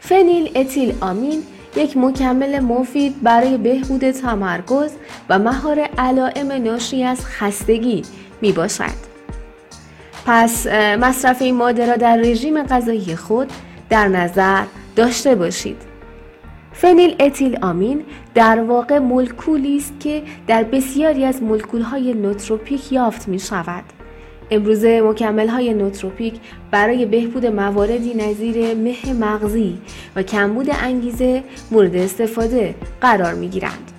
فنیل اتیل آمین یک مکمل مفید برای بهبود تمرکز و مهار علائم ناشی از خستگی می باشد. پس مصرف این ماده را در رژیم غذایی خود در نظر داشته باشید. فنیل اتیل آمین در واقع مولکولی است که در بسیاری از مولکول‌های نوتروپیک یافت می شود. امروزه مکمل‌های نوتروپیک برای بهبود مواردی نظیر مه مغزی و کمبود انگیزه مورد استفاده قرار می‌گیرند.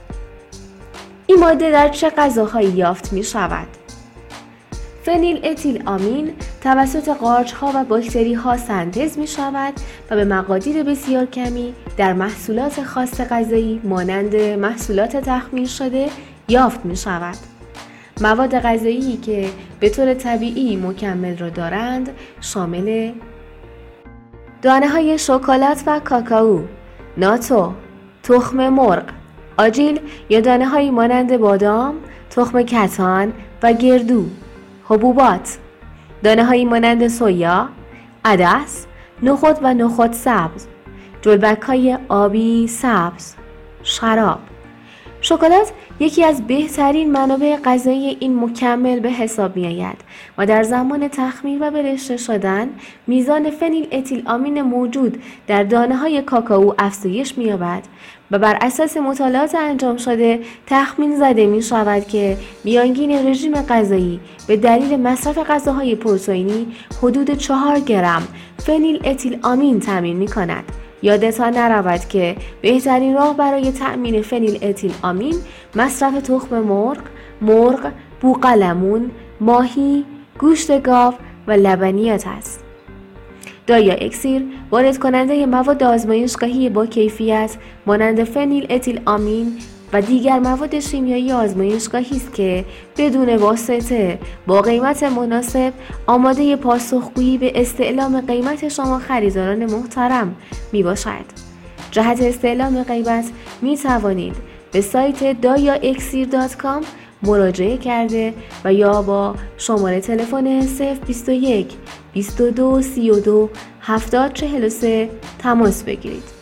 این ماده در چه غذاهایی یافت می‌شود؟ فنیل اتیل آمین توسط قارچ‌ها و باکتری‌ها سنتز می‌شود و به مقادیر بسیار کمی در محصولات خاص غذایی مانند محصولات تخمیر شده یافت می‌شود. مواد غذایی که به طور طبیعی مکمل را دارند شامل دانه‌های شکلات و کاکائو، ناتو، تخم مرغ، آجیل یا دانه‌هایی مانند بادام، تخم کتان و گردو، حبوبات، دانه‌هایی مانند سویا، عدس، نخود و نخود سبز، جلبک‌های آبی سبز، شراب. شکلات یکی از بهترین منابع غذایی این مکمل به حساب می آید و در زمان تخمیر و برشته شدن میزان فنیل اتیل آمین موجود در دانه‌های کاکائو افزایش می یابد و بر اساس مطالعات انجام شده تخمین زده می شود که میانگین رژیم غذایی به دلیل مصرف غذاهای پروتئینی حدود 4 گرم فنیل اتیل آمین تامین می کند. یادتان نرود که بهترین راه برای تأمین فنیل اتیل آمین مصرف تخم مرغ، بوقلمون، ماهی، گوشت گاو و لبنیات است. دایا اکسیر وارد کننده مواد آزمایشگاهی با کیفیت مانند فنیل اتیل آمین و دیگر مواد شیمیایی آزمایشگاهی است که بدون واسطه با قیمت مناسب آماده پاسخگویی به استعلام قیمت شما خریداران محترم می باشد. جهت استعلام قیمت می توانید به سایت daiaexir.com مراجعه کرده و یا با شماره تلفن 021 22 32 70 43 تماس بگیرید.